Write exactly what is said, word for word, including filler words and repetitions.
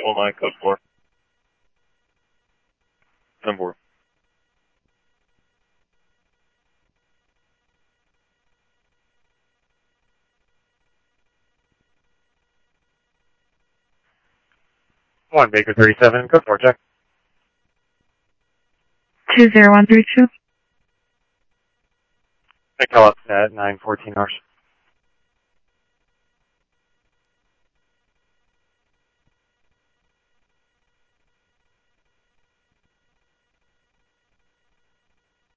Control nine, code four. ten four. one, Baker thirty-seven, code four, check. two zero one three two. I call up at nine fourteen hours.